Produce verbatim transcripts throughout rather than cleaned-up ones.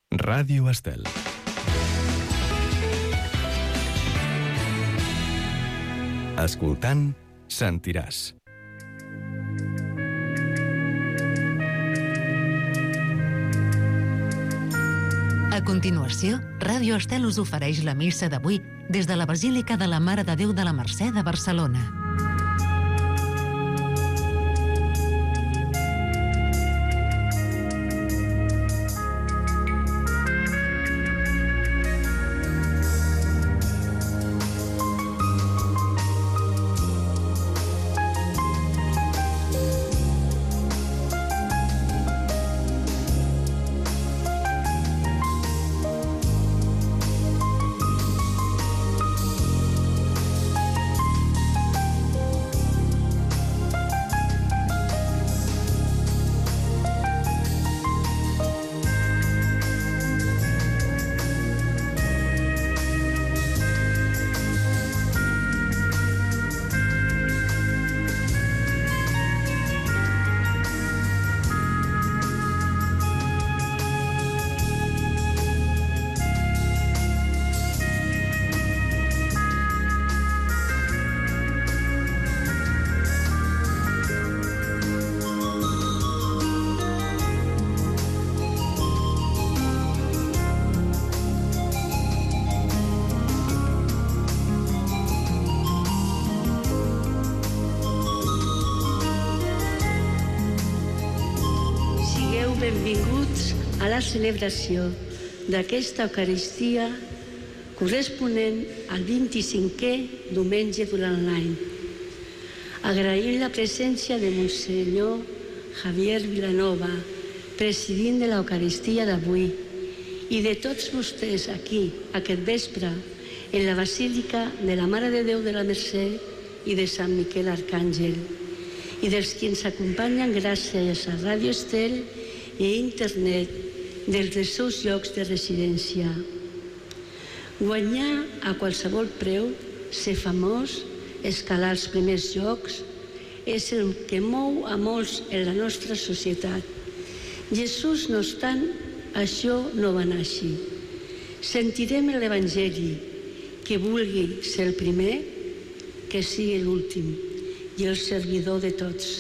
Ràdio Estel. Escoltant, sentiràs. A continuació, Ràdio Estel us ofereix la missa d'avui des de la Basílica de la Mare de Déu de la Mercè de Barcelona. Benvinguts a la celebració d'aquesta Eucaristia corresponent al vint-i-cinquè diumenge durant l'any. Agraïm la presència de Monsenyor Javier Vilanova, president de l'Eucaristia d'avui, i de tots vostès aquí, aquest vespre, en la Basílica de la Mare de Déu de la Mercè i de Sant Miquel Arcàngel, i dels qui ens acompanyen gràcies a Ràdio Estel i a internet des dels seus llocs de residència. Guanyar a qualsevol preu, ser famós, escalar els primers llocs, és el que mou a molts en la nostra societat. Jesús, no obstant, això no va anar així. Sentirem en l'Evangeli que vulgui ser el primer, que sigui l'últim i el servidor de tots.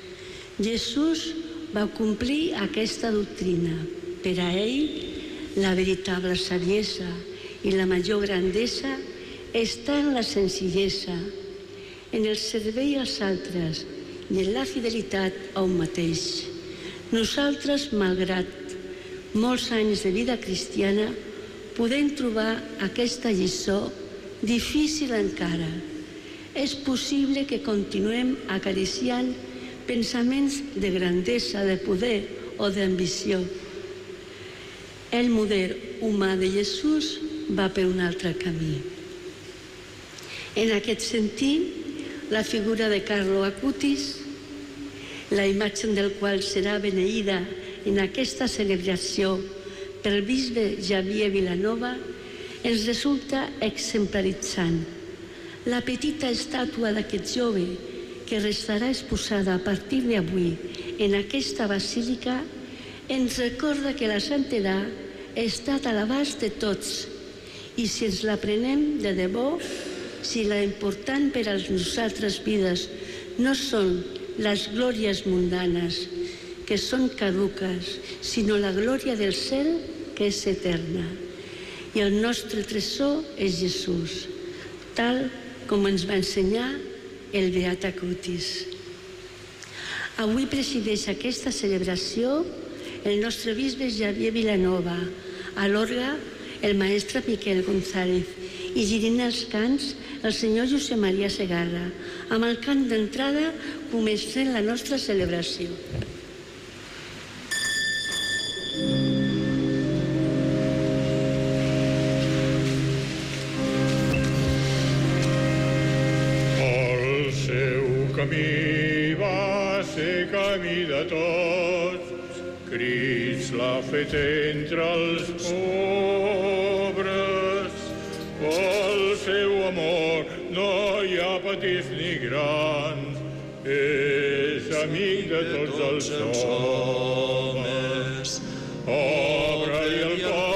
Jesús va complir aquesta doctrina. Per a ell, la veritable saviesa i la major grandesa està en la senzillesa, en el servei als altres i en la fidelitat a un mateix. Nosaltres, malgrat molts anys de vida cristiana, podem trobar aquesta lliçó difícil encara. És possible que continuem acariciant pensaments de grandesa, de poder o d'ambició. El model humà de Jesús va per un altre camí. En aquest sentit, la figura de Carlo Acutis, la imatge del qual serà beneïda en aquesta celebració pel bisbe Javier Vilanova, ens resulta exemplaritzant. La petita estàtua d'aquest jove que restarà exposada a partir d'avui en aquesta basílica, ens recorda que la santedat ha estat a l'abast de tots, i si ens la prenem de debò, si la important per a les nostres vides no són les glòries mundanes, que són caduques, sinó la glòria del cel, que és eterna. I el nostre tresor és Jesús, tal com ens va ensenyar el Beat Acutis. Avui presideix aquesta celebració el nostre bisbe Javier Vilanova, a l'orgue el maestre Miquel González i girint els cants el senyor Josep Maria Segarra. Amb el cant d'entrada comencem la nostra celebració. Camí va ser camí de tots, Crist l'ha fet entre els pobres. Pel seu amor no hi ha petits ni grans, és amic de tots els homes. Obre-li el cor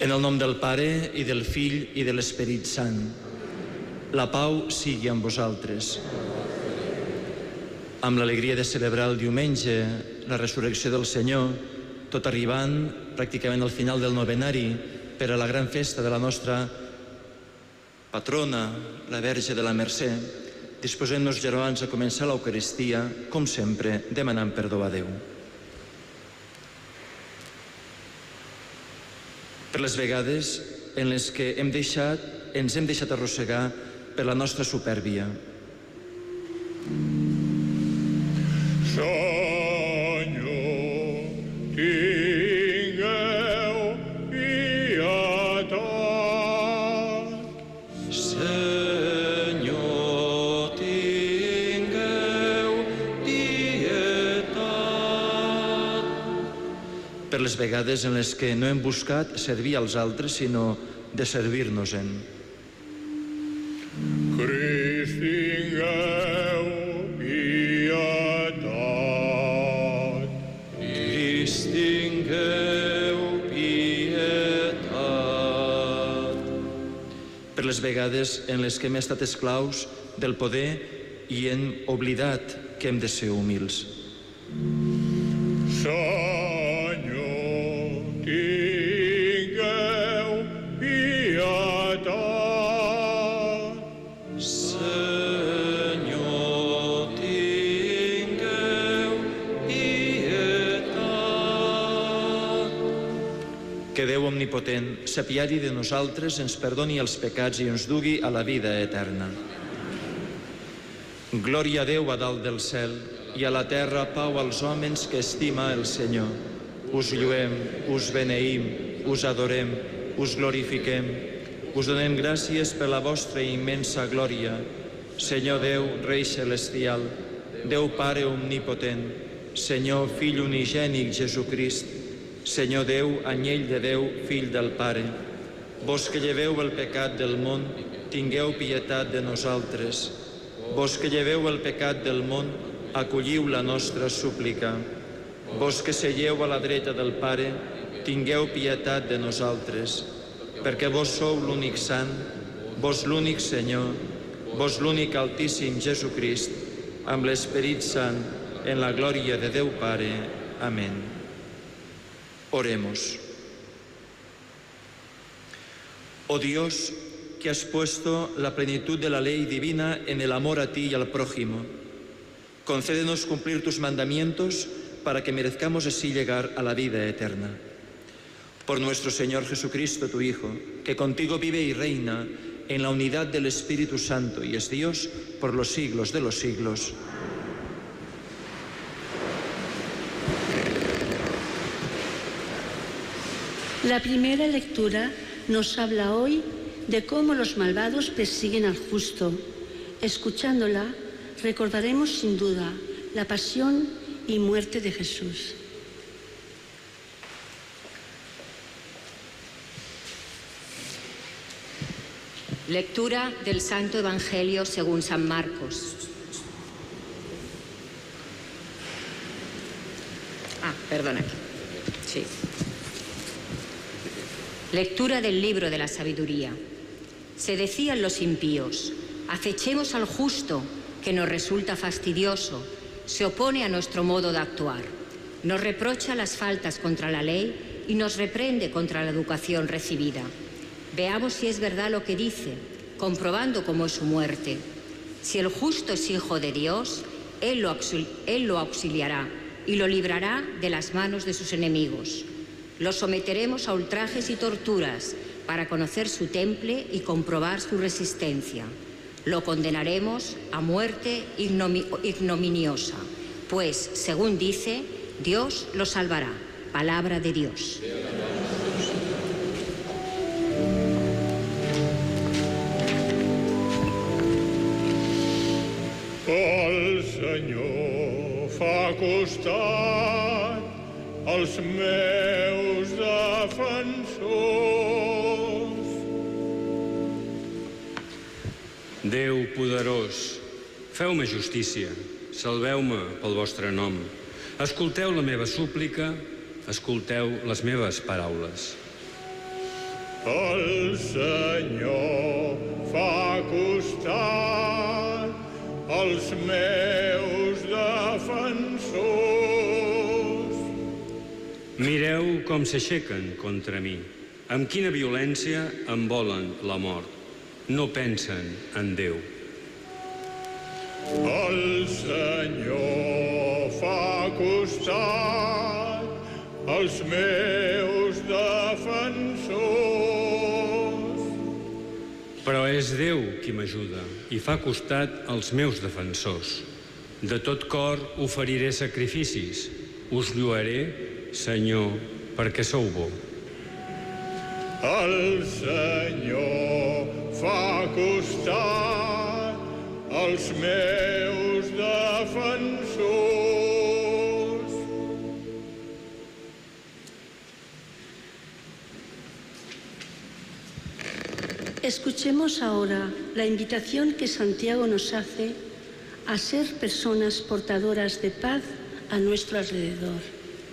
En el nom del Pare, i del Fill, i de l'Esperit Sant. La pau sigui amb vosaltres. Amb l'alegria de celebrar el diumenge la resurrecció del Senyor, tot arribant pràcticament al final del novenari per a la gran festa de la nostra patrona, la Verge de la Mercè, disposem-nos, germans, a començar l'Eucaristia, com sempre, demanant perdó a Déu. Per les vegades en les que hem deixat, ens hem deixat arrossegar per la nostra supèrbia. Senyor, tingueu pietat. Senyor, tingueu pietat. Per les vegades en les que no hem buscat servir als altres, sinó de servir-nos-en. Crist, tingueu pietat. Crist, tingueu pietat. Per les vegades en les que hem estat esclaus del poder i hem oblidat que hem de ser humils. Senyor, tingueu pietat. Senyor, tingueu pietat. Que Déu omnipotent s'apiadi de nosaltres, ens perdoni els pecats i ens dugui a la vida eterna. Glòria a Déu a dalt del cel i a la terra pau als homes que estima el Senyor. Us lluem, us beneïm, us adorem, us glorifiquem. Us donem gràcies per la vostra immensa glòria. Senyor Déu, Rei celestial, Déu Pare omnipotent, Senyor Fill unigènic Jesucrist, Senyor Déu, Anyell de Déu, Fill del Pare. Vos que lleveu el pecat del món, tingueu pietat de nosaltres. Vos que lleveu el pecat del món, acolliu la nostra súplica. Vos que seieu a la dreta del Pare, tingueu pietat de nosaltres. Perquè vos sou l'únic sant, vos l'únic Senyor, vos l'únic Altíssim Jesucrist, amb l'Esperit Sant, en la glòria de Déu Pare. Amén. Oremos. Oh Dios, que has puesto la plenitud de la ley divina en el amor a ti y al prójimo, concédenos cumplir tus mandamientos para que merezcamos así llegar a la vida eterna. Por nuestro Señor Jesucristo, tu Hijo, que contigo vive y reina en la unidad del Espíritu Santo y es Dios por los siglos de los siglos. La primera lectura nos habla hoy de cómo los malvados persiguen al justo. Escuchándola, recordaremos sin duda la pasión y muerte de Jesús. Lectura del Santo Evangelio según San Marcos. Ah, perdona. Sí. Lectura del libro de la sabiduría. Se decían los impíos: acechemos al justo, que nos resulta fastidioso, se opone a nuestro modo de actuar, nos reprocha las faltas contra la ley y nos reprende contra la educación recibida. Veamos si es verdad lo que dice, comprobando cómo es su muerte. Si el justo es hijo de Dios, Él lo, auxil- él lo auxiliará y lo librará de las manos de sus enemigos. Lo someteremos a ultrajes y torturas para conocer su temple y comprobar su resistencia. Lo condenaremos a muerte ignomi- ignominiosa, pues, según dice, Dios lo salvará. Palabra de Dios. El Senyor fa costat als meus defensors. Déu poderós, feu-me justícia, salveu-me pel vostre nom. Escolteu la meva súplica, escolteu les meves paraules. El Senyor fa costat als meus defensors. Mireu com s'aixequen contra mi. Amb quina violència em volen la mort. No pensen en Déu. El Senyor fa costat als meus defensors. Però és Déu qui m'ajuda i fa costat als meus defensors. De tot cor oferiré sacrificis. Us lloaré, Senyor, perquè sou bo. El Senyor fa costat als meus defensors. Escuchemos ahora la invitación que Santiago nos hace a ser personas portadoras de paz a nuestro alrededor.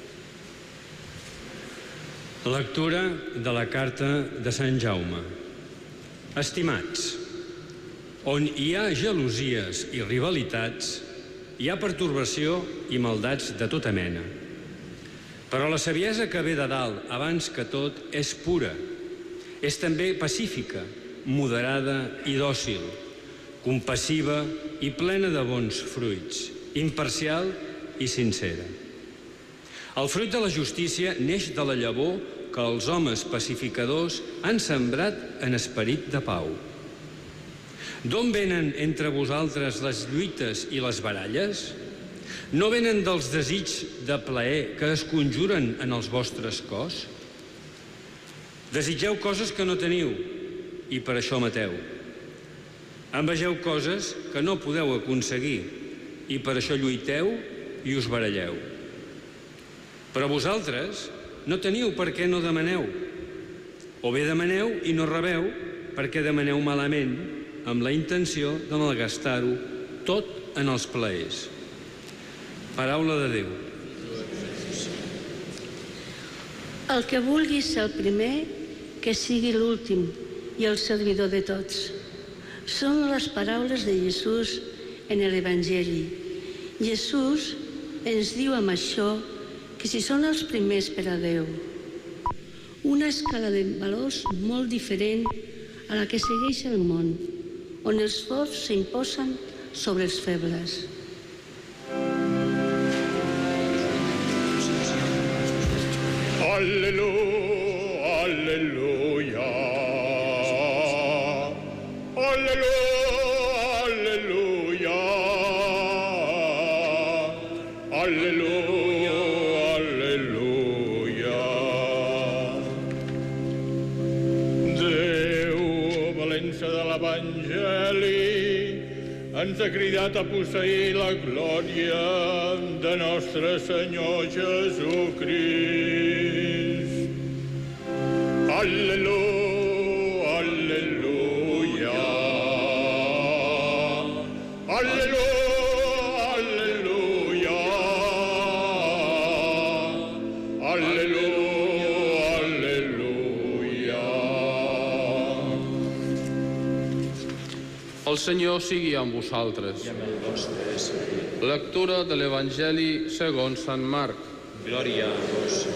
Lectura de la carta de Sant Jaume. Estimats, on hi ha gelosies i rivalitats, hi ha pertorbació i maldats de tota mena. Però la saviesa que ve de dalt, abans que tot, és pura. És també pacífica, moderada i dòcil, compassiva i plena de bons fruits, imparcial i sincera. El fruit de la justícia neix de la llavor que els homes pacificadors han sembrat en esperit de pau. D'on venen entre vosaltres les lluites i les baralles? No venen dels desigs de plaer que es conjuren en els vostres cos? Desitgeu coses que no teniu i per això mateu. Envegeu coses que no podeu aconseguir i per això lluiteu i us baralleu. Però vosaltres no teniu per què no demaneu. O bé demaneu i no rebeu perquè demaneu malament amb la intenció de malgastar-ho tot en els plaers. Paraula de Déu. El que vulgui ser el primer, que sigui l'últim i el servidor de tots. Són les paraules de Jesús en l'Evangeli. Jesús ens diu amb això que si són els primers per a Déu, una escala de valors molt diferent a la que segueix el món, on els forts s'imposen sobre els febles. Alleluia, alleluia, alleluia, alleluia, alleluia. Déu, valença de l'Evangeli, ens ha cridat a posseir la glòria de nostre Senyor Jesucrist. Alleluia, alleluia, alleluia, alleluia, alleluia, alleluia. El Senyor sigui amb vosaltres. I amb el vostre esperit. Lectura de l'Evangeli segons Sant Marc. Glòria a vos.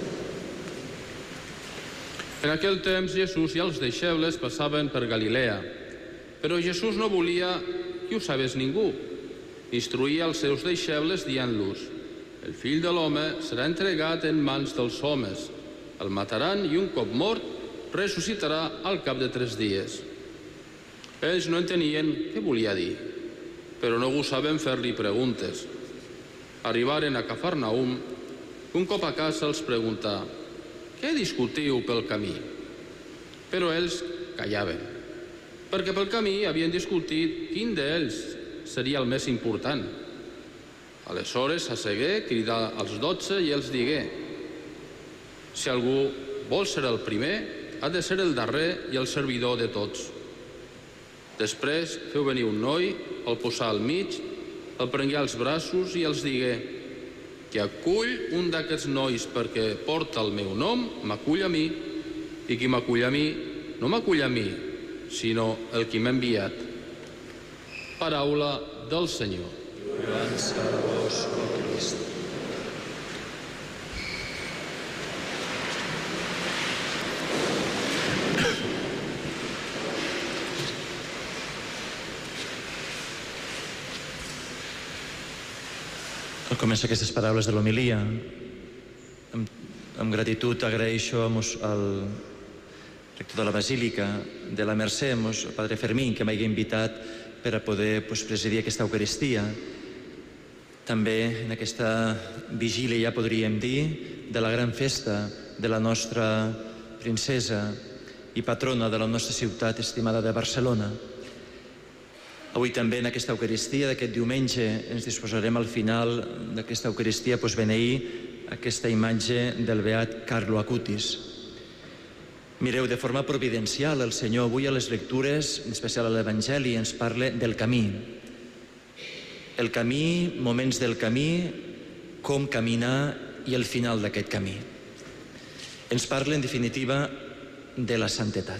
En aquell temps Jesús i els deixebles passaven per Galilea, però Jesús no volia que ho sabés ningú. Instruïa els seus deixebles dient-los: el fill de l'home serà entregat en mans dels homes, el mataran i un cop mort ressuscitarà al cap de tres dies. Ells no entenien què volia dir, però no gosaven fer-li preguntes. Arribaren a Cafarnaum. Un cop a casa els preguntà: què discutiu pel camí? Però ells callaven, perquè pel camí havien discutit quin d'ells seria el més important. Aleshores s'assegué, cridà als dotze i els digué: si algú vol ser el primer, ha de ser el darrer i el servidor de tots. Després feu venir un noi, el posà al mig, el prengué als braços i els digué: qui acull un d'aquests nois perquè porta el meu nom, m'acull a mi, I qui m'acull a mi, no m'acull a mi, sinó el qui m'ha enviat. Paraula del Senyor. Lloança a vos, oh Crist. Al començar aquestes paraules de l'homilia, amb, amb gratitud agraeixo al rector de la Basílica de la Mercè, el padre Fermín, que m'hagi invitat per a poder pues, presidir aquesta Eucaristia. També en aquesta vigília, ja podríem dir, de la gran festa de la nostra princesa i patrona de la nostra ciutat estimada de Barcelona. Avui també en aquesta Eucaristia d'aquest diumenge ens disposarem al final d'aquesta Eucaristia pues, beneir aquesta imatge del beat Carlo Acutis. Mireu, de forma providencial, el Senyor avui a les lectures, en especial a l'Evangeli, ens parla del camí. El camí, moments del camí, com caminar i el final d'aquest camí. Ens parla, en definitiva, de la santetat.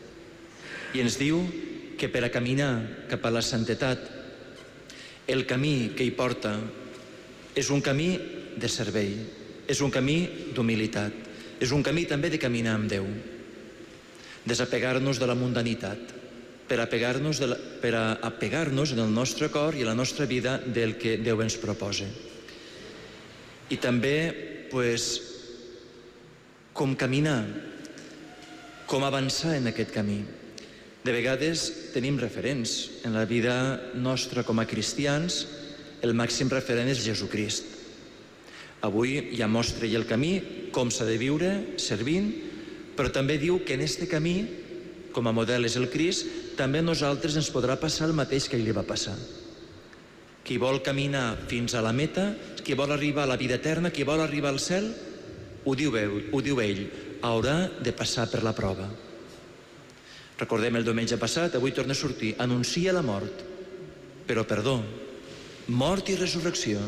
I ens diu que per a caminar cap a la santetat, el camí que hi porta és un camí de servei, és un camí d'humilitat, és un camí també de caminar amb Déu. Desapegar-nos de la mundanitat, per apegar-nos de la, per a apegar-nos en el nostre cor i en la nostra vida del que Déu ens proposa. I també, pues, com caminar, com avançar en aquest camí. De vegades tenim referents en la vida nostra com a cristians, el màxim referent és Jesucrist. Avui ja mostra el camí, com s'ha de viure, servint, però també diu que en aquest camí, com a model és el Crist, també a nosaltres ens podrà passar el mateix que ell li va passar. Qui vol caminar fins a la meta, qui vol arribar a la vida eterna, qui vol arribar al cel, ho diu ell, ho diu ell, haurà de passar per la prova. Recordem el diumenge passat, avui torna a sortir, anuncia la mort, però perdó, mort i resurrecció.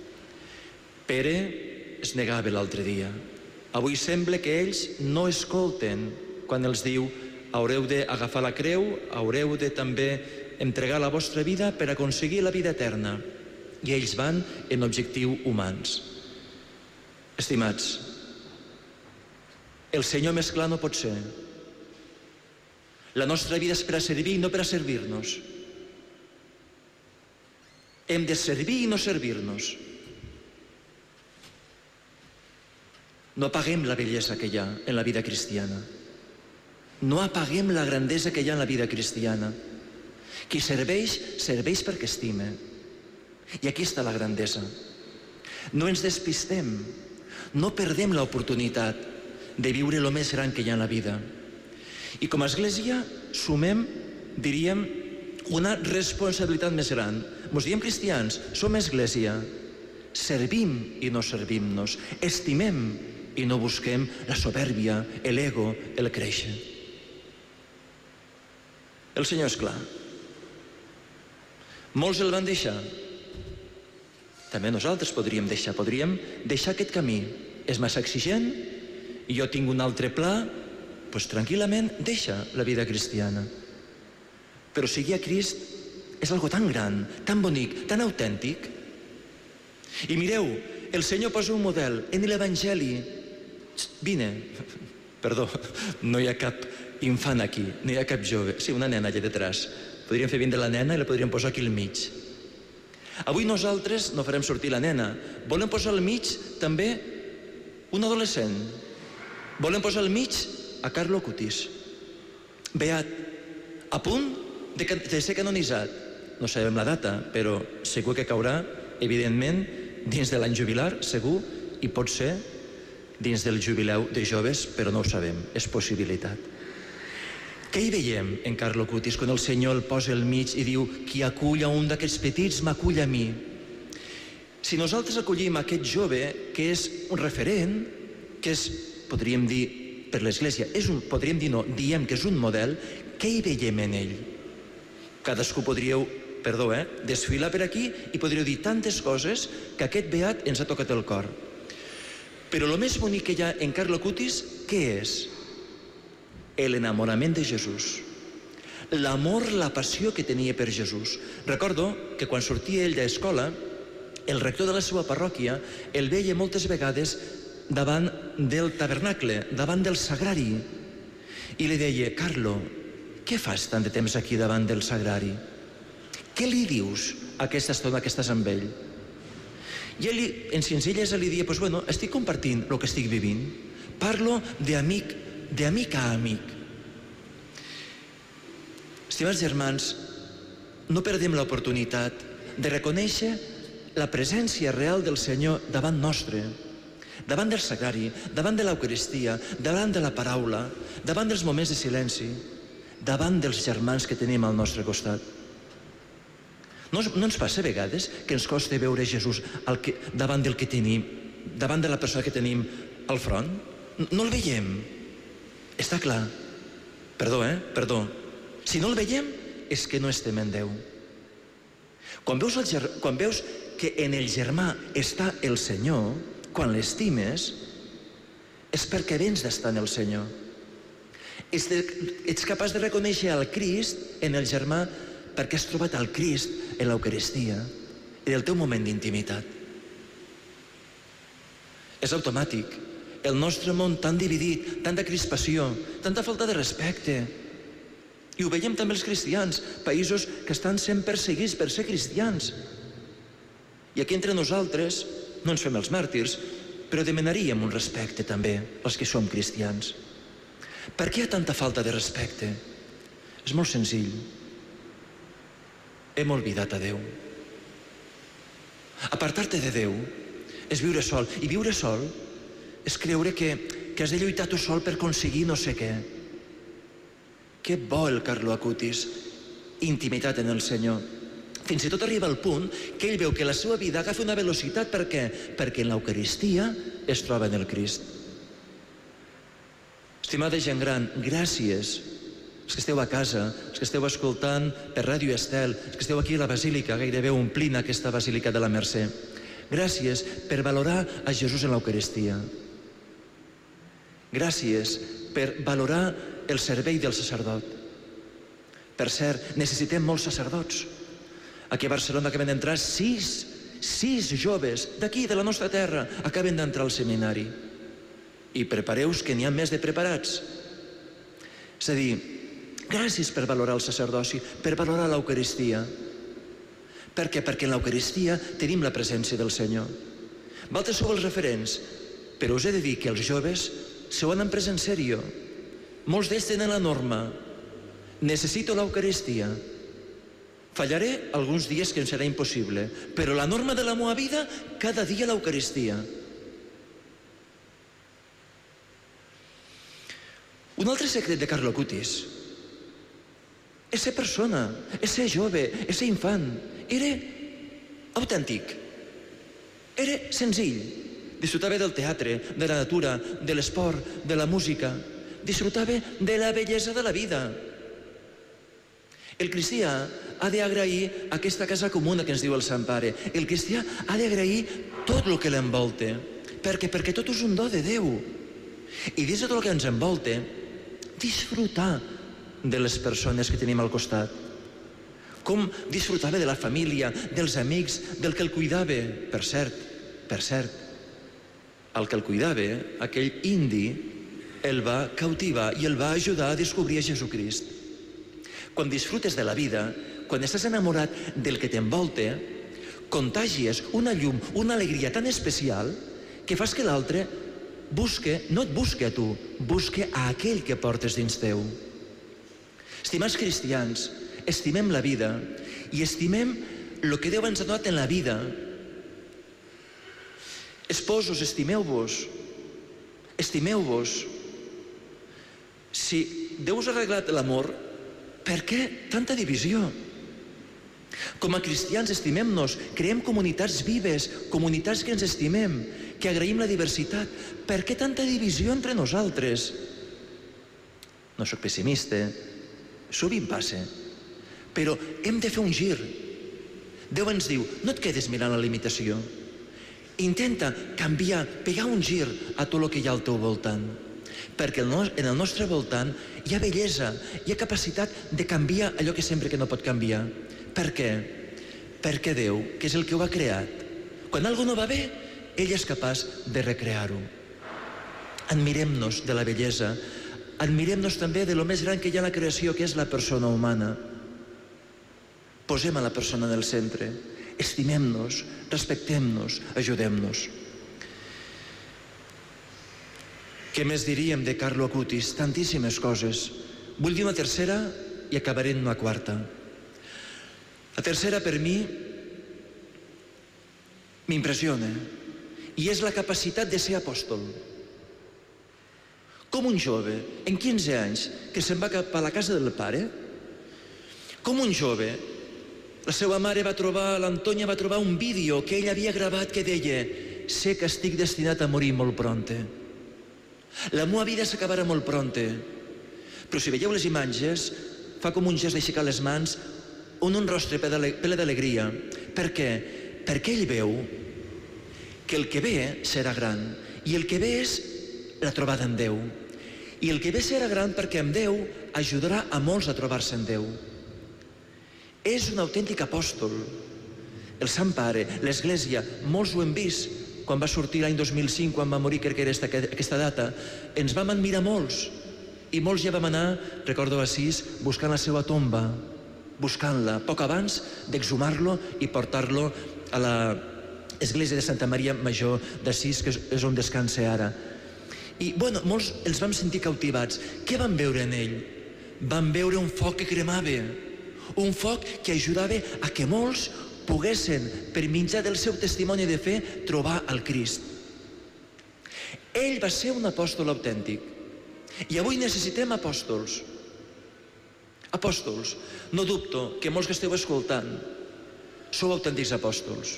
Pere es negava l'altre dia. Avui sembla que ells no escolten quan els diu haureu d'agafar la creu, haureu de també entregar la vostra vida per aconseguir la vida eterna. I ells van en objectius humans. Estimats, el Senyor més clar no pot ser. La nostra vida és per a servir i no per a servir-nos. Hem de servir i no servir-nos. No apaguem la bellesa que hi ha en la vida cristiana. No apaguem la grandesa que hi ha en la vida cristiana. Qui serveix, serveix perquè estima. I aquí està la grandesa. No ens despistem. No perdem l'oportunitat de viure el més gran que hi ha en la vida. I com a Església sumem, diríem, una responsabilitat més gran. Ens diem cristians, som Església. Servim i no servim-nos. Estimem i no busquem la soberbia, l'ego, el créixer. El Senyor és clar. Molts el van deixar. També nosaltres podríem deixar, podríem deixar aquest camí. És massa exigent i jo tinc un altre pla, doncs tranquil·lament deixa la vida cristiana. Però seguir a Crist és algo tan gran, tan bonic, tan autèntic. I mireu, el Senyor posa un model en l'Evangeli. Vine, perdó, no hi ha cap infant aquí, no hi ha cap jove. Sí, una nena allà detrás. Podríem fer vindre la nena i la podríem posar aquí al mig. Avui nosaltres no farem sortir la nena. Volem posar al mig també un adolescent. Volem posar al mig a Carlo Acutis. Beat, a punt de ser canonitzat. No sabem la data, però segur que caurà, evidentment, dins de l'any jubilar, segur, i pot ser dins del jubileu de joves, però no ho sabem, és possibilitat. Què hi veiem en Carlo Acutis quan el Senyor el posa al mig i diu qui acull a un d'aquests petits m'acull a mi? Si nosaltres acollim aquest jove que és un referent, que és, podríem dir, per l'Església, és un, podríem dir no, diem que és un model, què hi veiem en ell? Cadascú podríeu, perdó, eh, desfilar per aquí i podríeu dir tantes coses que aquest beat ens ha tocat el cor. Però el més bonic que hi ha en Carlo Acutis, què és? l'enamorament de Jesús, l'amor, la passió que tenia per Jesús. Recordo que quan sortia ell d'escola, el rector de la seva parròquia el veia moltes vegades davant del tabernacle, davant del sagrari, i li deia: Carlo, què fas tant de temps aquí davant del sagrari? Què li dius aquesta estona que estàs amb ell? I ell, en senzillesa, li deia: pues bueno, estic compartint el que estic vivint, parlo d'amic, d'amic a amic. Estimats germans, no perdem l'oportunitat de reconèixer la presència real del Senyor davant nostre, davant del sagrari, davant de l'Eucaristia, davant de la paraula, davant dels moments de silenci, davant dels germans que tenim al nostre costat. No, no ens passa a vegades que ens costa veure Jesús al que, davant del que tenim, davant de la persona que tenim al front? No el veiem. Està clar. Perdó, eh? Perdó. Si no el veiem, és que no estem en Déu. Quan veus, el ger... quan veus que en el germà està el Senyor, quan l'estimes, és perquè vens d'estar en el Senyor. Ets capaç de reconèixer el Crist en el germà perquè has trobat el Crist en l'Eucaristia i el teu moment d'intimitat. És automàtic. El nostre món tan dividit, tanta crispació, tanta falta de respecte. I ho veiem també els cristians, països que estan sent perseguits per ser cristians. I aquí entre nosaltres no ens fem els màrtirs, però demanaríem un respecte també als que som cristians. Per què hi ha tanta falta de respecte? És molt senzill. Hem oblidat a Déu. Apartar-te de Déu és viure sol. I viure sol és creure que, que has de lluitar tu sol per aconseguir no sé què. Que bo el Carlo Acutis, intimitat en el Senyor. Fins i tot arriba al punt que ell veu que la seva vida agafa una velocitat. Per què? Perquè en l'Eucaristia es troba en el Crist. Estimada gent gran, gràcies. Els que esteu a casa, els que esteu escoltant per Ràdio Estel, els que esteu aquí a la Basílica, gairebé omplint aquesta Basílica de la Mercè. Gràcies per valorar a Jesús en l'Eucaristia. Gràcies per valorar el servei del sacerdot. Per cert, necessitem molts sacerdots. Aquí a Barcelona acaben d'entrar sis, sis joves d'aquí, de la nostra terra, acaben d'entrar al seminari. I prepareu-vos que n'hi ha més de preparats. És a dir, gràcies per valorar el sacerdoci, per valorar l'Eucaristia. Per què? Perquè en l'Eucaristia tenim la presència del Senyor. Vosaltres sou els referents, però us he de dir que els joves s'ho han pres en sèrio. Molts d'ells tenen la norma. Necessito l'Eucaristia. Fallaré alguns dies que em serà impossible, però la norma de la meva vida, cada dia l'Eucaristia. Un altre secret de Carlo Acutis és ser persona, és ser jove, és ser infant. Era autèntic, era senzill. Disfrutava del teatre, de la natura, de l'esport, de la música. Disfrutava de la bellesa de la vida. El cristià ha d'agrair aquesta casa comuna que ens diu el Sant Pare. El cristià ha d'agrair tot el que l'envolta. Per què? Perquè tot és un do de Déu. I dins de tot el que ens envolta, disfrutar de les persones que tenim al costat. Com disfrutava de la família, dels amics, del que el cuidava. Per cert, per cert, el que el cuidava, aquell indi, el va cautivar i el va ajudar a descobrir a Jesucrist. Quan disfrutes de la vida, quan estàs enamorat del que t'envolta, contagies una llum, una alegria tan especial que fas que l'altre busque, no et busque a tu, busque a aquell que portes dins teu. Estimats cristians, estimem la vida i estimem el que Déu ens ha donat en la vida. Esposos, estimeu-vos. Estimeu-vos. Si Déu us ha arreglat l'amor, per què tanta divisió? Com a cristians, estimem-nos, creem comunitats vives, comunitats que ens estimem, que agraïm la diversitat. Per què tanta divisió entre nosaltres? No soc pessimista, sovint passa, però hem de fer un gir. Déu ens diu, no et quedes mirant la limitació. Intenta canviar, pegar un gir a tot el que hi ha al teu voltant. perquè en el nostre voltant hi ha bellesa, hi ha capacitat de canviar allò que sempre que no pot canviar. Per què? Perquè Déu, que és el que ho ha creat, quan alguna cosa no va bé, ell és capaç de recrear-ho. Admirem-nos de la bellesa, admirem-nos també de lo més gran que hi ha a la creació, que és la persona humana. Posem a la persona en el centre, estimem-nos, respectem-nos, ajudem-nos. Què més diríem de Carlo Acutis? Tantíssimes coses. Vull dir una tercera i acabaré en una quarta. La tercera, per mi, m'impressiona, i és la capacitat de ser apòstol. Com un jove, en quinze anys, que se'n va cap a la casa del pare, com un jove, la seva mare va trobar, l'Antònia va trobar un vídeo que ell havia gravat que deia: sé que estic destinat a morir molt pronte. La meva vida s'acabarà molt pronte. Però si veieu les imatges, fa com un gest d'aixecar les mans, on un rostre ple d'alegria. Per què? Perquè ell veu que el que ve serà gran, i el que ve és la trobada amb Déu. I el que ve serà gran perquè amb Déu ajudarà a molts a trobar-se amb Déu. És un autèntic apòstol. El Sant Pare, l'Església, molts ho hem vist, quan va sortir l'any dos mil cinc, quan va morir, crec que era aquesta data, ens vam admirar molts, i molts ja vam anar, recordo a Assís, buscant la seva tomba, buscant-la, poc abans d'exhumar-lo i portar-lo a l'església de Santa Maria Major d'Assís, que és on descansa ara. I, bueno, molts els vam sentir cautivats. Què van veure en ell? Van veure un foc que cremava, un foc que ajudava a que molts poguessin, per mitjà del seu testimoni de fe, trobar el Crist. Ell va ser un apòstol autèntic. I avui necessitem apòstols. Apòstols. No dubto que molts que esteu escoltant sou autèntics apòstols.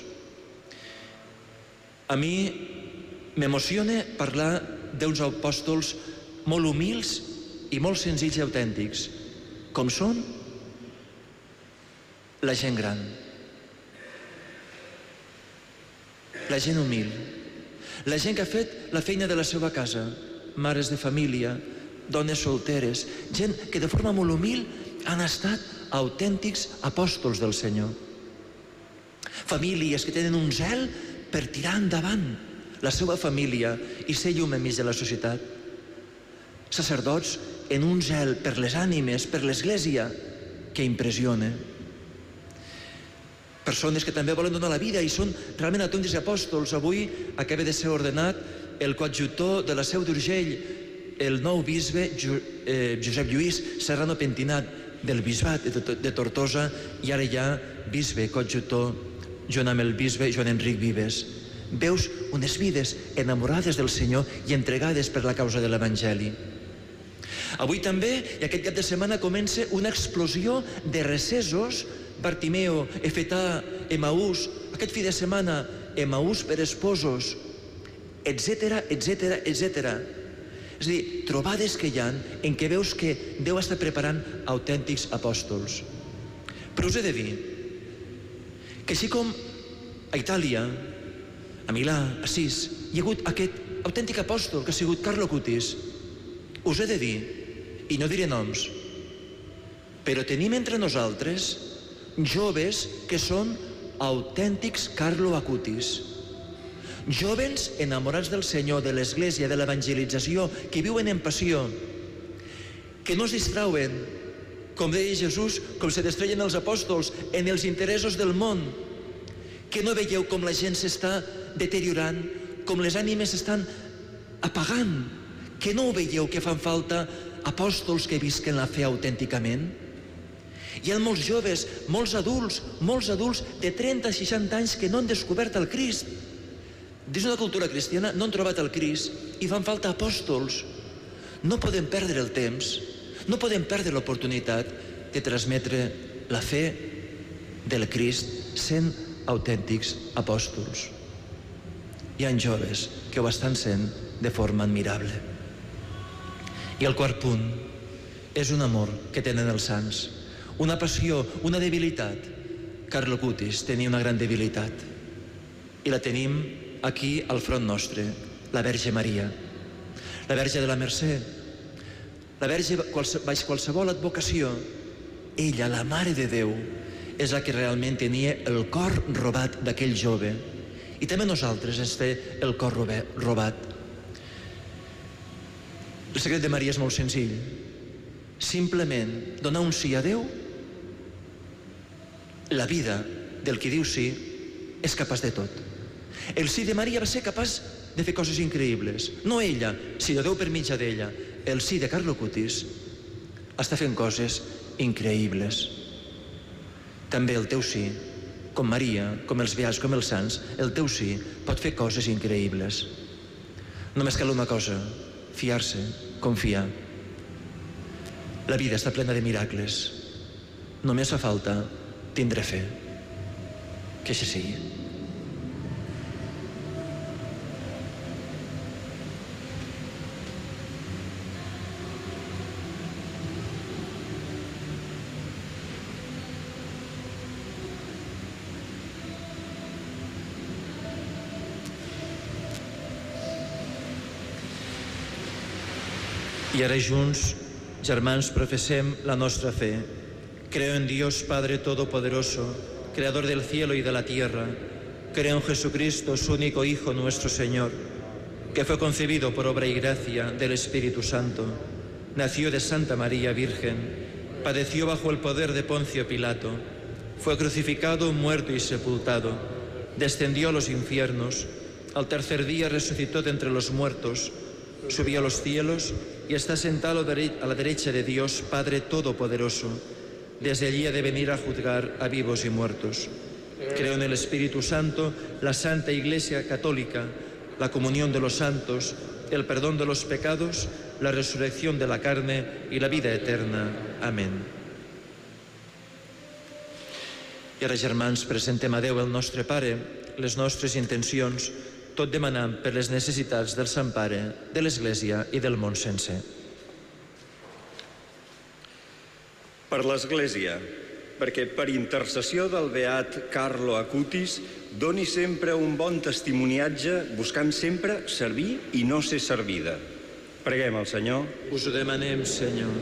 A mi m'emociona parlar d'uns apòstols molt humils i molt senzills i autèntics, com són la gent gran. La gent humil, la gent que ha fet la feina de la seva casa, mares de família, dones solteres, gent que de forma molt humil han estat autèntics apòstols del Senyor. Famílies que tenen un zel per tirar endavant la seva família i ser llum enmig de la societat. Sacerdots en un zel per les ànimes, per l'Església, que impressiona. Persones que també volen donar la vida i són realment autèntics apòstols. Avui acaba de ser ordenat el coadjutor de la Seu d'Urgell, el nou bisbe Josep Lluís Serrano Pentinat del bisbat de Tortosa, i ara ja bisbe coadjutor junt amb el bisbe Joan Enric Vives. Veus unes vides enamorades del Senyor i entregades per la causa de l'Evangeli. Avui també, i aquest cap de setmana, comença una explosió de recessos. Bartimeu, Efetà, Emaús, aquest fi de setmana, Emaús per esposos, etcètera, etcètera, etcètera. És a dir, trobades que hi ha en què veus que Déu està preparant autèntics apòstols. Però us he de dir que així com a Itàlia, a Milà, a Assís, hi ha hagut aquest autèntic apòstol que ha sigut Carlo Acutis, us he de dir, i no diré noms, però tenim entre nosaltres joves que són autèntics Carlo Acutis. Jóvens enamorats del Senyor, de l'Església, de l'evangelització, que viuen en passió, que no es distrauen, com deia Jesús, com se distreien els apòstols, en els interessos del món, que no veieu com la gent s'està deteriorant, com les ànimes s'estan apagant, que no ho veieu que fan falta apòstols que visquen la fe autènticament. Hi ha molts joves, molts adults, molts adults de trenta a seixanta anys que no han descobert el Crist. Dins d'una cultura cristiana no han trobat el Crist i fan falta apòstols. No podem perdre el temps, no podem perdre l'oportunitat de transmetre la fe del Crist sent autèntics apòstols. Hi ha joves que ho estan sent de forma admirable. I el quart punt és un amor que tenen els sants. Una passió, una debilitat. Carlo Acutis tenia una gran debilitat i la tenim aquí al front nostre, la Verge Maria. La la Verge de la Mercè, la Verge baix qualsevol advocació, ella, la Mare de Déu, és la que realment tenia el cor robat d'aquell jove. I també nosaltres ens té el cor robat. El secret de Maria és molt senzill. Simplement donar un sí a Déu. La vida del qui diu sí és capaç de tot. El sí de Maria va ser capaç de fer coses increïbles. No ella, sinó Déu per mitjà d'ella. El sí de Carlo Acutis està fent coses increïbles. També el teu sí, com Maria, com els beats, com els sants, el teu sí pot fer coses increïbles. Només cal una cosa, fiar-se, confiar. La vida està plena de miracles. Només fa falta tindre fe. Que així sigui. I ara junts, germans, profesem la nostra fe. Creo en Dios Padre Todopoderoso, Creador del cielo y de la tierra. Creo en Jesucristo, su único Hijo, nuestro Señor, que fue concebido por obra y gracia del Espíritu Santo. Nació de Santa María Virgen, padeció bajo el poder de Poncio Pilato, fue crucificado, muerto y sepultado, descendió a los infiernos, al tercer día resucitó de entre los muertos, subió a los cielos y está sentado a la derecha de Dios, Padre Todopoderoso. Desde allí ha de venir a juzgar a vivos y muertos. Creo en el Espíritu Santo, la Santa Iglesia Católica, la comunión de los santos, el perdón de los pecados, la resurrección de la carne y la vida eterna. Amén. I ara, germans, presentem a Déu el nostre Pare les nostres intencions, tot demanant per les necessitats del Sant Pare, de l'Església i del món sencer. Per l'Església, perquè per intercessió del beat Carlo Acutis doni sempre un bon testimoniatge buscant sempre servir i no ser servida. Preguem al Senyor. Us ho demanem, Senyor.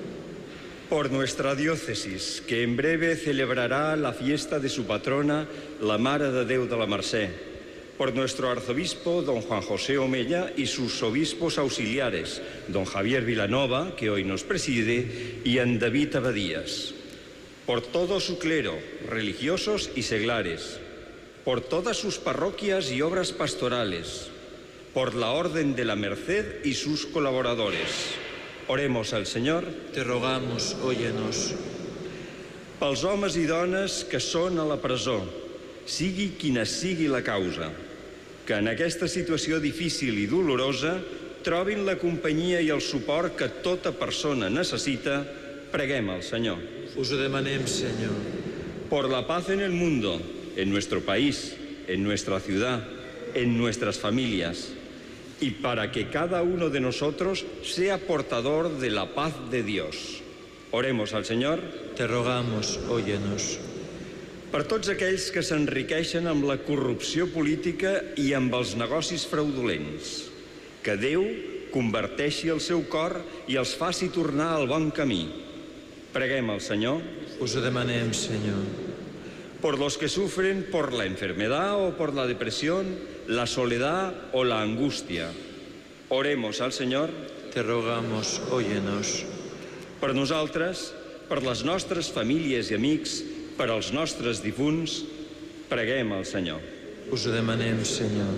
Por nuestra diócesis, que en breve celebrará la fiesta de su patrona, la Mare de Déu de la Mercè. Por nuestro arzobispo, don Juan José Omella, y sus obispos auxiliares, don Javier Vilanova, que hoy nos preside, y en David Abadías. Por todo su clero, religiosos y seglares. Por todas sus parroquias y obras pastorales. Por la Orden de la Merced y sus colaboradores. Oremos al Senyor. Te rogamos, óyenos. Pels homes i dones que són a la presó, sigui quina sigui la causa, que en aquesta situació difícil i dolorosa trobin la companyia i el suport que tota persona necessita, preguem al Senyor. Us ho demanem, Senyor. Por la paz en el mundo, en nuestro país, en nuestra ciudad, en nuestras familias, y para que cada uno de nosotros sea portador de la paz de Dios. Oremos al Senyor. Te rogamos, óyenos. Per tots aquells que s'enriqueixen amb la corrupció política i amb els negocis fraudulents, que Déu converteixi el seu cor i els faci tornar al bon camí. Preguem al Senyor. Us ho demanem, Senyor. Por los que sufren por la enfermedad o por la depresión, la soledad o la angustia. Oremos al Senyor. Te rogamos, óyenos. Per nosaltres, per les nostres famílies i amics, per als nostres difunts, preguem al Senyor. Us ho demanem, Senyor.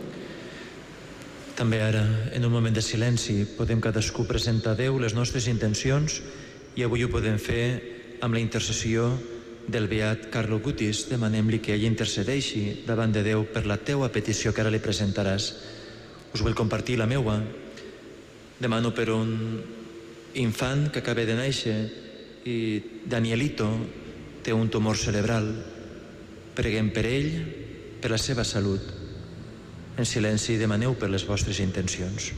També ara, en un moment de silenci, podem cadascú presentar a Déu les nostres intencions i avui ho podem fer amb la intercessió del beat Carlo Acutis. Demanem-li que ell intercedeixi davant de Déu per la teua petició que ara li presentaràs. Us vull compartir la meua. Demano per un infant que acaba de néixer i Danielito té un tumor cerebral. Preguem per ell, per la seva salut. En silenci demaneu per les vostres intencions.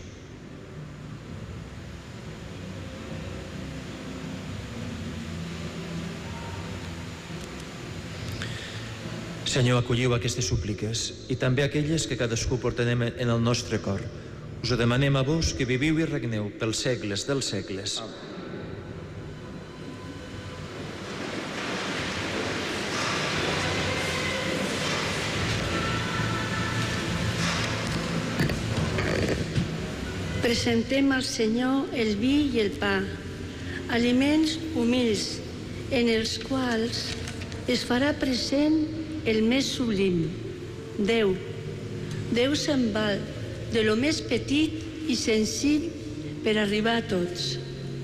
Senyor, acolliu aquestes súpliques i també aquelles que cadascú portarem en el nostre cor. Us ho demanem a vos, que viviu i regneu pels segles dels segles. Presentem al Senyor el vi i el pa, aliments humils en els quals es farà present el més sublim, Déu. Déu se'n val de lo més petit i senzill per arribar a tots.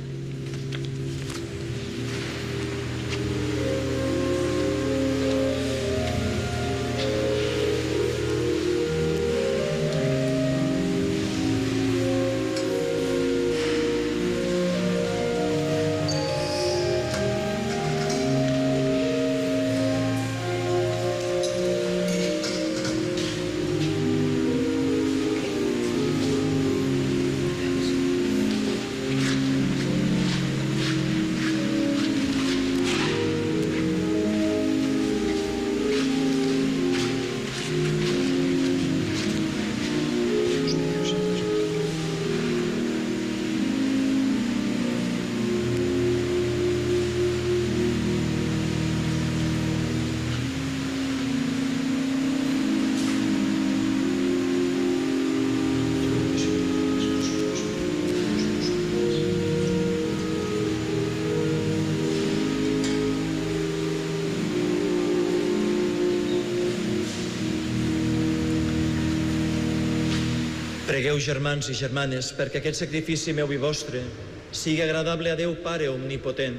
Pregueu, germans i germanes, perquè aquest sacrifici meu i vostre sigui agradable a Déu Pare Omnipotent.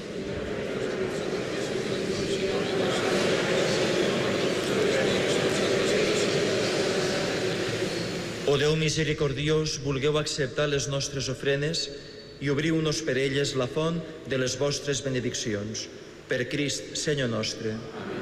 O Déu misericordiós, vulgueu acceptar les nostres ofrenes i obriu-nos per elles la font de les vostres benediccions. Per Crist, Senyor nostre.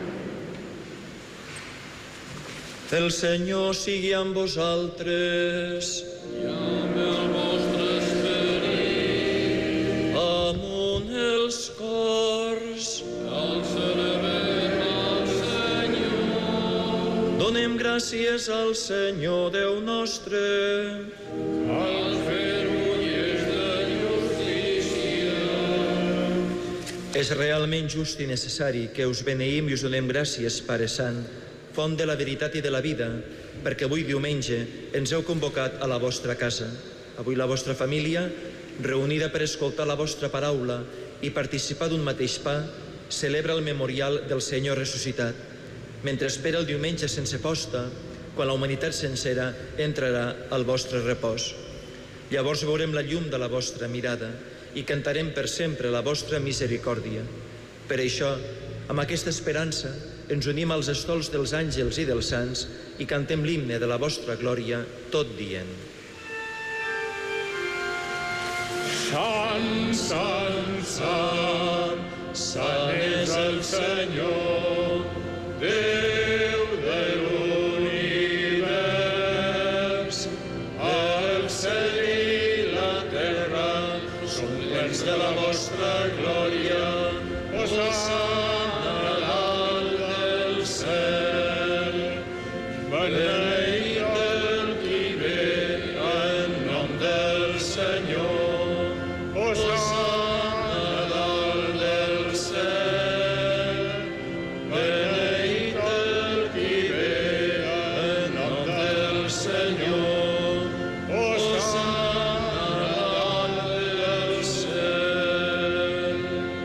El Senyor sigui amb vosaltres. I amb el vostre esperit. Amunt els cors. Alçarem al Senyor. Donem gràcies al Senyor Déu nostre. Al fer-ho i és de justícia. És realment just i necessari que us beneïm i us donem gràcies, Pare Sant, font de la veritat i de la vida, perquè avui diumenge ens heu convocat a la vostra casa. Avui la vostra família, reunida per escoltar la vostra paraula i participar d'un mateix pa, celebra el memorial del Senyor ressuscitat, mentre espera el diumenge sense posta, quan la humanitat sencera entrarà al vostre repòs. Llavors veurem la llum de la vostra mirada i cantarem per sempre la vostra misericòrdia. Per això, amb aquesta esperança, ens unim als estols dels àngels i dels sants i cantem l'himne de la vostra glòria, tot dient. Sant, sant, sant, sant és el Senyor, Déu de l'univers. El cel i la terra són plens de la vostra glòria. Hosana a dalt del cel. Beneït el qui ve en nom del Senyor. Hosana a dalt del cel. Beneït el qui ve en nom del Senyor. Hosana a dalt del cel.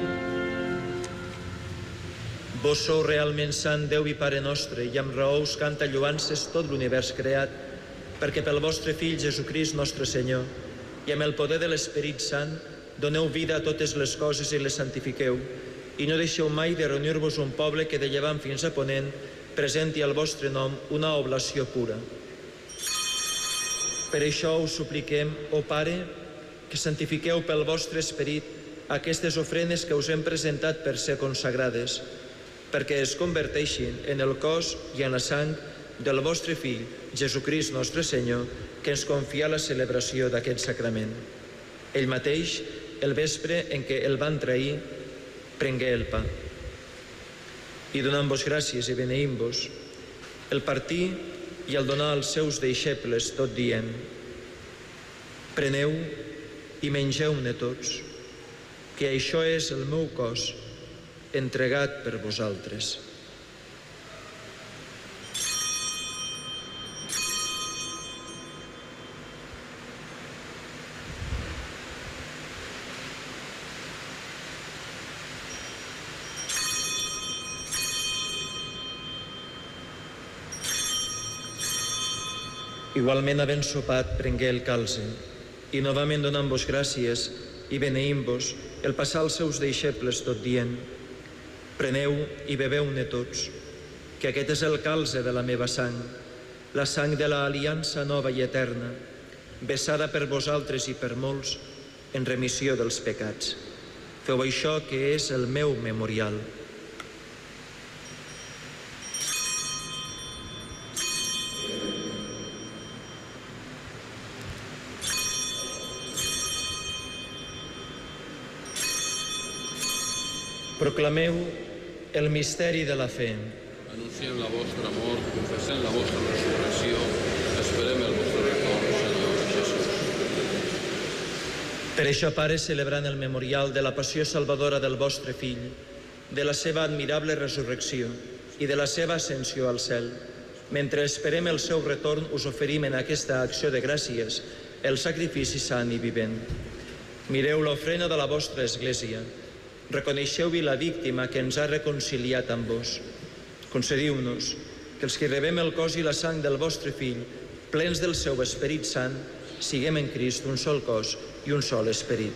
Vos sou realment sant, Déu i Pare nostre, i amb raó us canta lloances tot l'univers creat, perquè pel vostre Fill Jesucrist nostre Senyor, i amb el poder de l'Esperit Sant, doneu vida a totes les coses i les santifiqueu, i no deixeu mai de reunir-vos un poble que de llevant fins a ponent presenti al vostre nom una oblació pura. Per això us supliquem, ó Pare, que santifiqueu pel vostre Esperit aquestes ofrenes que us hem presentat per ser consagrades, perquè es converteixin en el cos i en la sang del vostre Fill, Jesucrist nostre Senyor, que ens confia la celebració d'aquest sacrament. Ell mateix, el vespre en què el van trair, prengué el pa. I donant-vos gràcies i beneïm-vos, el partí i el donar als seus deixebles tot dient: Preneu i mengeu-ne tots, que això és el meu cos entregat per vosaltres. Igualment, havent sopat, prengué el calze, i novament donant-vos gràcies i beneint-vos, el passà als seus deixebles tot dient: preneu i beveu-ne tots, que aquest és el calze de la meva sang, la sang de l'aliança nova i eterna, vessada per vosaltres i per molts en remissió dels pecats. Feu això, que és el meu memorial. Proclameu el misteri de la fe. Anunciem la vostra mort, confessem la vostra resurrecció, esperem el vostre retorn, Senyor Jesús. Per això, Pare, celebrant el memorial de la passió salvadora del vostre Fill, de la seva admirable resurrecció i de la seva ascensió al cel, mentre esperem el seu retorn, us oferim en aquesta acció de gràcies el sacrifici sant i vivent. Mireu l'ofrena de la vostra Església. Reconeixeu-hi la víctima que ens ha reconciliat amb vos. Concediu-nos que els que rebem el cos i la sang del vostre Fill, plens del seu Esperit Sant, siguem en Crist un sol cos i un sol esperit.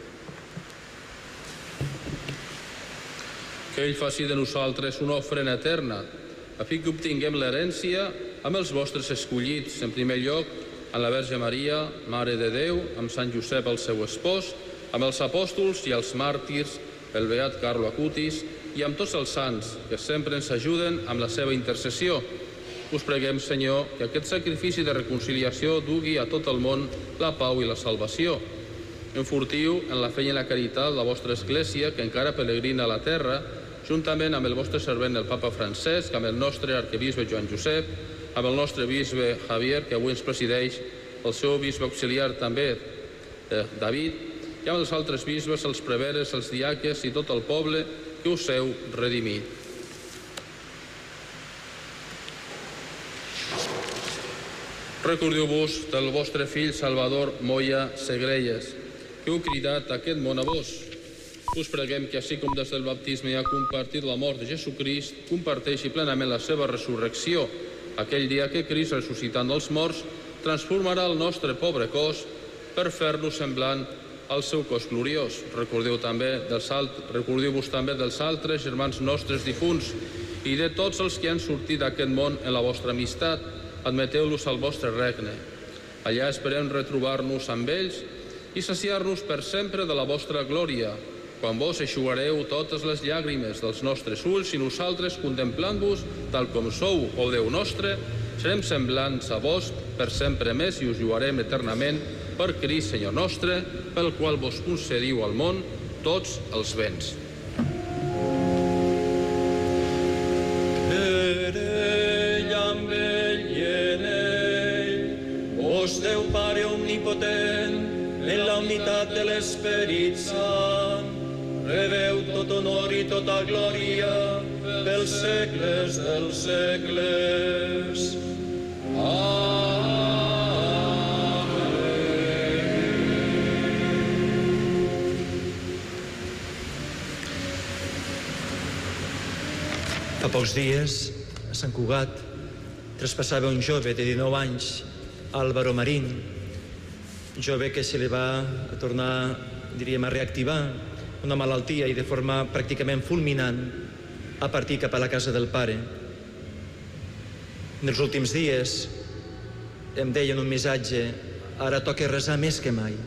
Que ell faci de nosaltres una ofrena eterna, a fi que obtinguem l'herència amb els vostres escollits, en primer lloc, amb la Verge Maria, Mare de Déu, amb Sant Josep, el seu espòs, amb els apòstols i els màrtirs, el beat Carlo Acutis i amb tots els sants que sempre ens ajuden amb la seva intercessió. Us preguem, Senyor, que aquest sacrifici de reconciliació dugui a tot el món la pau i la salvació. Enfortiu en la fe i en la caritat la vostra Església, que encara peregrina a la terra, juntament amb el vostre servent, el Papa Francesc, amb el nostre arquebisbe Joan Josep, amb el nostre bisbe Javier, que avui ens presideix, el seu bisbe auxiliar també, eh, David, i amb els altres bisbes, els preveres, els diaques i tot el poble que us heu redimit. Recordeu-vos del vostre fill Salvador Moya Segrelles, que heu cridat aquest món a vos. Us preguem que, així com des del baptisme ha compartit la mort de Jesucrist, comparteixi plenament la seva resurrecció, aquell dia que Crist, ressuscitant dels morts, transformarà el nostre pobre cos per fer-nos semblant al seu cos gloriós. Recordeu també dels alt... Recordeu-vos també dels altres germans nostres difunts i de tots els que han sortit d'aquest món en la vostra amistat. Admeteu-los al vostre regne. Allà esperem retrobar-nos amb ells i saciar-nos per sempre de la vostra glòria, quan vos eixugareu totes les llàgrimes dels nostres ulls i nosaltres, contemplant-vos tal com sou, o Déu nostre, serem semblants a vos per sempre més i us lloarem eternament per Crist, Senyor nostre, pel qual vos concediu al món tots els béns. Per ell, amb ell i en ell, vos Déu Pare omnipotent, en la unitat de l'Esperit Sant, rebeu tot honor i tota glòria pels segles dels segles. Amén. Fa pocs dies, a Sant Cugat, traspassava un jove de dinou anys, Álvaro Marín, jove que se li va a tornar, diríem, a reactivar una malaltia i de forma pràcticament fulminant a partir cap a la casa del pare. En els últims dies em deien un missatge: ara toca resar més que mai.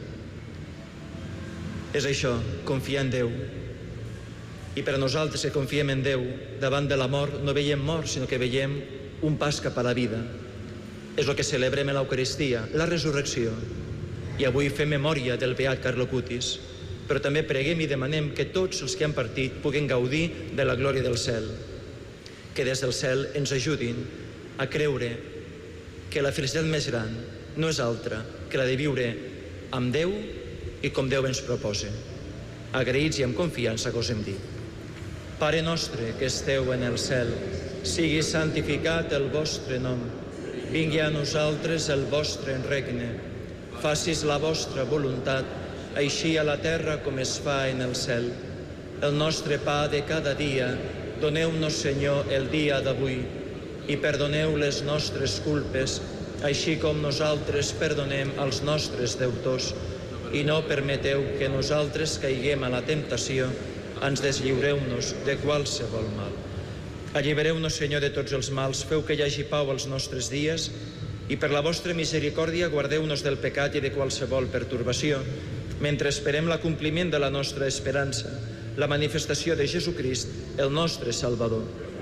És això, confiar en Déu. I per a nosaltres que confiem en Déu, davant de la mort no veiem mort, sinó que veiem un pas cap a la vida. És el que celebrem en l'Eucaristia, la resurrecció. I avui fem memòria del beat Carlo Acutis, però també preguem i demanem que tots els que han partit puguen gaudir de la glòria del cel. Que des del cel ens ajudin a creure que la felicitat més gran no és altra que la de viure amb Déu i com Déu ens proposa. Agraïts i amb confiança gosem dir: Pare nostre que esteu en el cel, sigui santificat el vostre nom. Vingui a nosaltres el vostre regne. Facis la vostra voluntat, així a la terra com es fa en el cel. El nostre pa de cada dia, doneu-nos, Senyor, el dia d'avui, i perdoneu les nostres culpes, així com nosaltres perdonem als nostres deutors, i no permeteu que nosaltres caiguem a la temptació, ens deslliureu-nos de qualsevol mal. Allibereu-nos, Senyor, de tots els mals, feu que hi hagi pau als nostres dies, i per la vostra misericòrdia guardeu-nos del pecat i de qualsevol pertorbació, mentre esperem l'acompliment de la nostra esperança, la manifestació de Jesucrist, el nostre Salvador.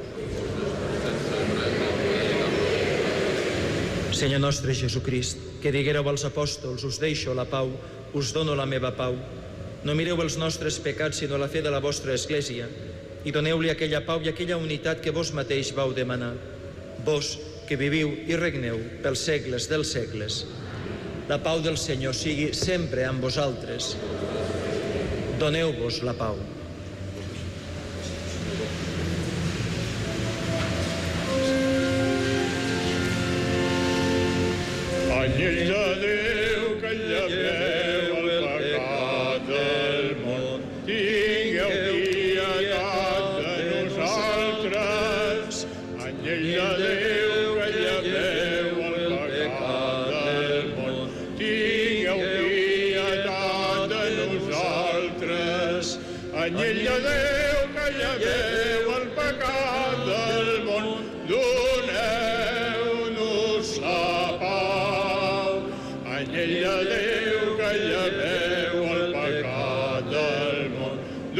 Senyor nostre Jesucrist, que diguéreu als apòstols: us deixo la pau, us dono la meva pau. No mireu els nostres pecats, sinó la fe de la vostra Església, i doneu-li aquella pau i aquella unitat que vos mateix vau demanar. Vos, que viviu i regneu pels segles dels segles. La pau del Senyor sigui sempre amb vosaltres. Doneu-vos la pau. Anyell de Déu que lleveu el pecat del món, tingueu pietat de nosaltres. Anyell de Déu que lleveu el pecat del món, tingueu pietat de nosaltres. Anyell de Déu que lleveu el pecat del món, doneu-nos la pau. Anyell de Déu que lleveu el pecat del món,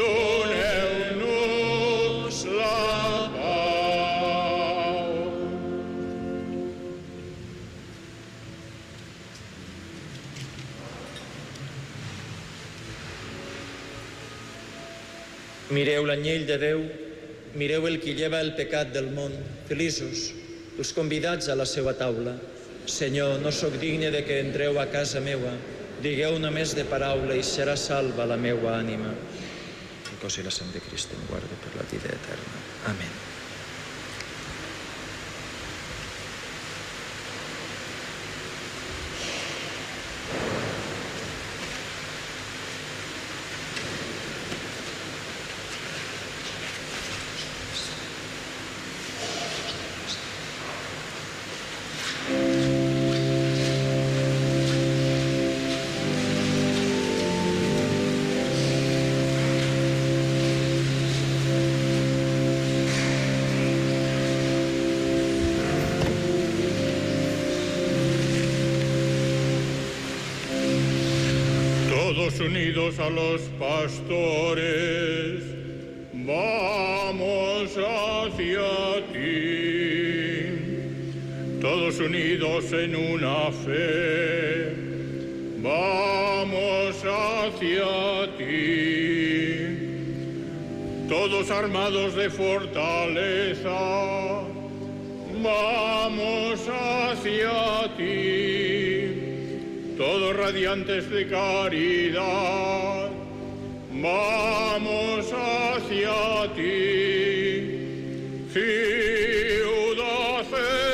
doneu-nos la pau. Mireu l'anyell de Déu, mireu el qui lleva el pecat del món. Feliços els convidats a la seva taula. Senyor, no sóc digne de que entreu a casa meua. Digueu només de paraula i serà salva la meua ànima. El cos i la sang de Crist em guarde per la vida eterna. Amén. Todos unidos a los pastores, vamos hacia ti. Todos unidos en una fe, vamos hacia ti. Todos armados de fortaleza, vamos hacia ti. Todos radiantes de caridad, vamos hacia ti. Ciudad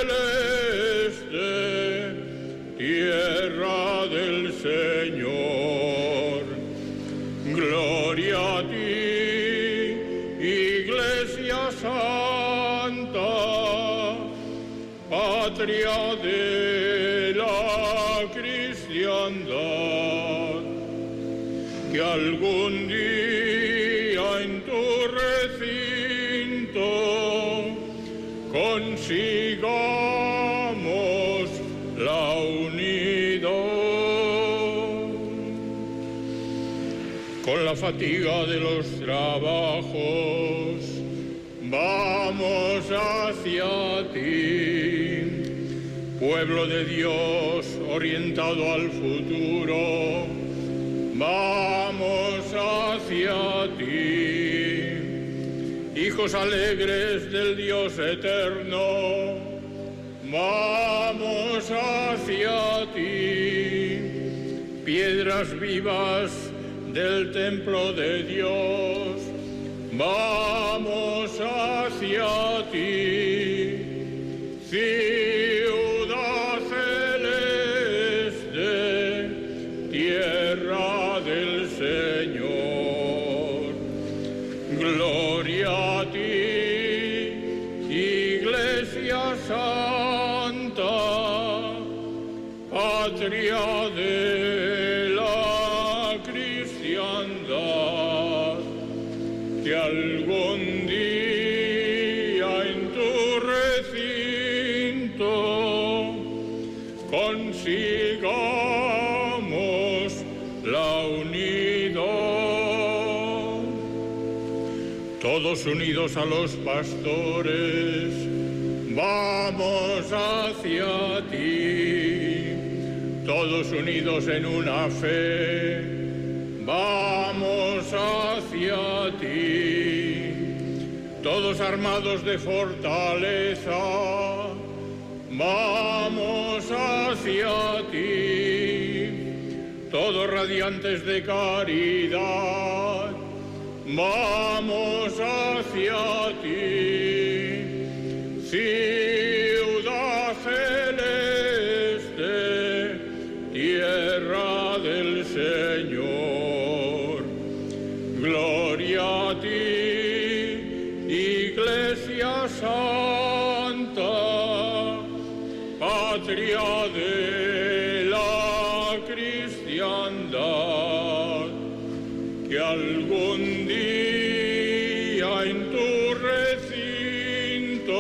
celeste, tierra del Señor, gloria a ti, Iglesia Santa, patria de la cristiandad, que algún día en tu recinto consigamos la unidad. Con la fatiga de los trabajos, vamos hacia ti. Pueblo de Dios orientado al futuro, vamos hacia ti. Hijos alegres del Dios eterno, vamos hacia ti. piedras vivas del templo de Dios, vamos hacia ti, ciudad celeste, tierra del Señor. Gloria a ti, Iglesia Santa, patria de la cristiandad, que algún día en tu recinto consigamos la unidad. Todos unidos a los pastores, vamos hacia ti. Todos unidos en una fe, vamos hacia ti. Todos armados de fortaleza, vamos hacia ti. Todos radiantes de caridad, vamos hacia ti. Ciudad celeste, tierra del Señor. Gloria a ti, Iglesia Santa, patria de la cristiandad, que algún día en tu recinto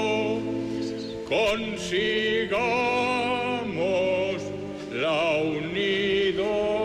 consigamos la unidad.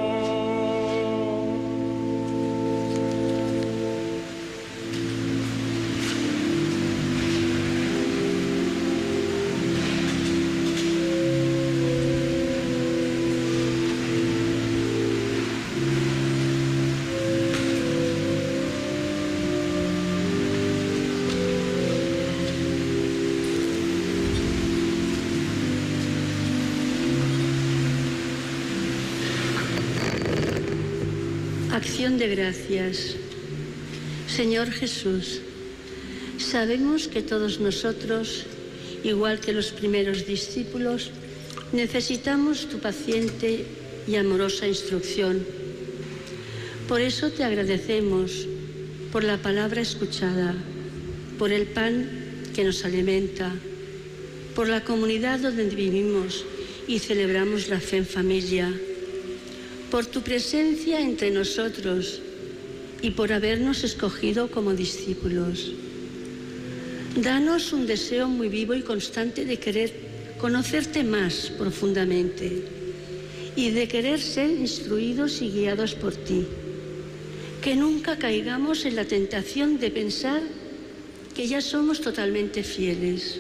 Acción de gracias. Señor Jesús, sabemos que todos nosotros, igual que los primeros discípulos, necesitamos tu paciente y amorosa instrucción. Por eso te agradecemos por la palabra escuchada, por el pan que nos alimenta, por la comunidad donde vivimos y celebramos la fe en familia, por tu presencia entre nosotros y por habernos escogido como discípulos. Danos un deseo muy vivo y constante de querer conocerte más profundamente y de querer ser instruidos y guiados por ti. Que nunca caigamos en la tentación de pensar que ya somos totalmente fieles.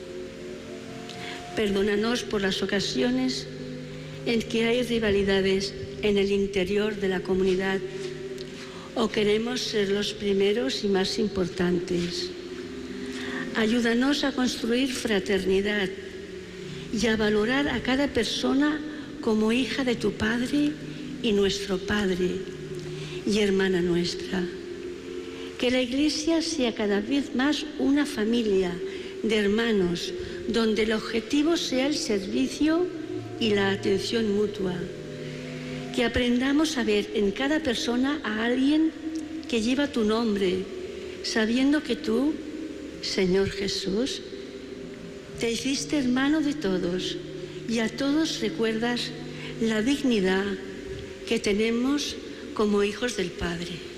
Perdónanos por las ocasiones en que hay rivalidades en el interior de la comunidad o queremos ser los primeros y más importantes. Ayúdanos a construir fraternidad y a valorar a cada persona como hija de tu Padre y nuestro Padre y hermana nuestra. Que la Iglesia sea cada vez más una familia de hermanos donde el objetivo sea el servicio y la atención mutua. Que aprendamos a ver en cada persona a alguien que lleva tu nombre, sabiendo que tú, Señor Jesús, te hiciste hermano de todos y a todos recuerdas la dignidad que tenemos como hijos del Padre.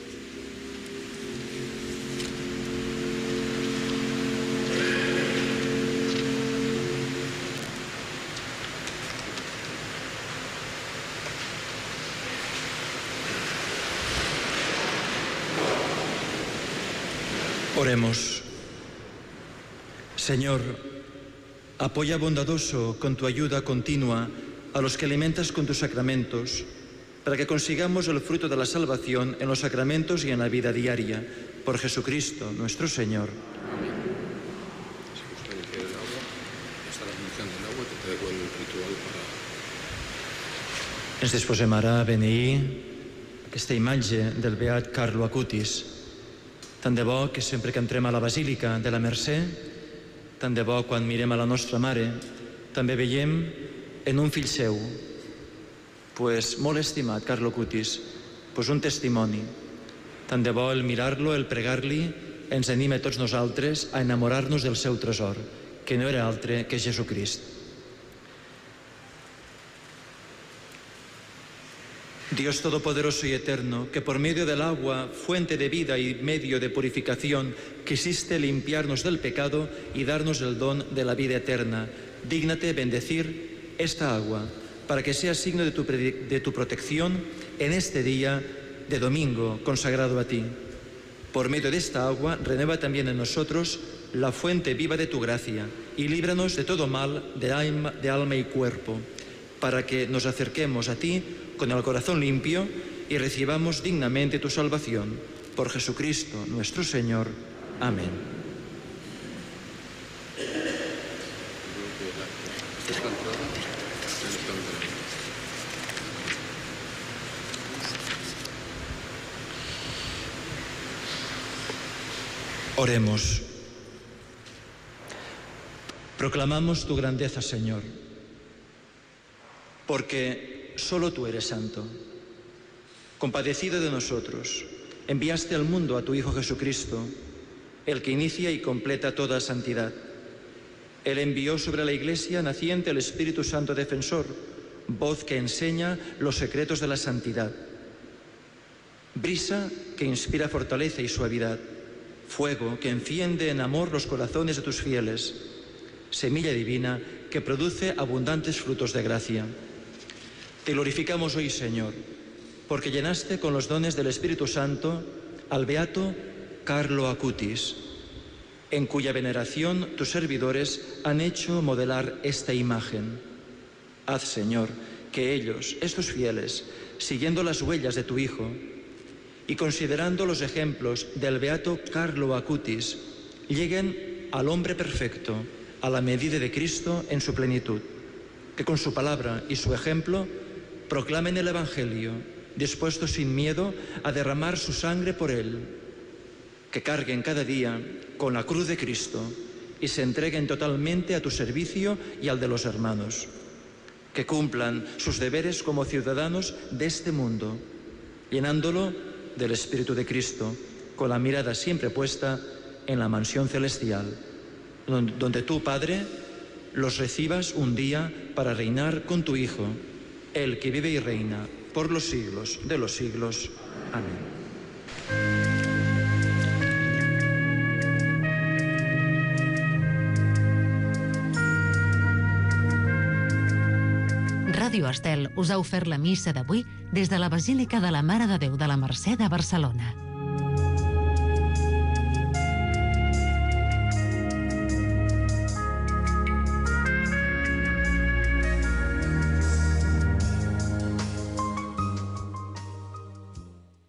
Oremos. Señor, apoya bondadoso con tu ayuda continua a los que alimentas con tus sacramentos, para que consigamos el fruto de la salvación en los sacramentos y en la vida diaria. Por Jesucristo, nuestro Señor. Amén. Si gusta limpiar el agua, está la función del agua, te traigo el ritual para... Ens disposem ara a beneir aquesta imatge del beat Carlo Acutis. Tant de bo que sempre que entrem a la Basílica de la Mercè, tant de bo quan mirem a la nostra Mare, també veiem en un fill seu, pues, molt estimat, Carlo Acutis, pues un testimoni. Tant de bo el mirar-lo, el pregar-li, ens anima a tots nosaltres a enamorar-nos del seu tresor, que no era altre que Jesucrist. Dios Todopoderoso y Eterno, que por medio del agua, fuente de vida y medio de purificación, quisiste limpiarnos del pecado y darnos el don de la vida eterna, dígnate bendecir esta agua, para que sea signo de tu, de tu protección en este día de domingo consagrado a ti. Por medio de esta agua, renueva también en nosotros la fuente viva de tu gracia y líbranos de todo mal de alma, de alma y cuerpo, para que nos acerquemos a ti con el corazón limpio y recibamos dignamente tu salvación. Por Jesucristo nuestro Señor. Amén. Oremos. Proclamamos tu grandeza, Señor, porque solo tú eres santo. Compadecido de nosotros, enviaste al mundo a tu Hijo Jesucristo, el que inicia y completa toda santidad. Él envió sobre la Iglesia naciente el Espíritu Santo Defensor, voz que enseña los secretos de la santidad. Brisa que inspira fortaleza y suavidad, fuego que enciende en amor los corazones de tus fieles, semilla divina que produce abundantes frutos de gracia. Te glorificamos hoy, Señor, porque llenaste con los dones del Espíritu Santo al beato Carlo Acutis, en cuya veneración tus servidores han hecho modelar esta imagen. Haz, Señor, que ellos, estos fieles, siguiendo las huellas de tu Hijo y considerando los ejemplos del beato Carlo Acutis, lleguen al hombre perfecto, a la medida de Cristo en su plenitud, que con su palabra y su ejemplo proclamen el Evangelio, dispuestos sin miedo a derramar su sangre por él, que carguen cada día con la cruz de Cristo y se entreguen totalmente a tu servicio y al de los hermanos, que cumplan sus deberes como ciudadanos de este mundo, llenándolo del Espíritu de Cristo, con la mirada siempre puesta en la mansión celestial, donde tú, Padre, los recibas un día para reinar con tu Hijo, el que vive y reina por los siglos de los siglos. Amén. Ràdio Estel us ha ofert la missa d'avui des de la Basílica de la Mare de Déu de la Mercè de Barcelona.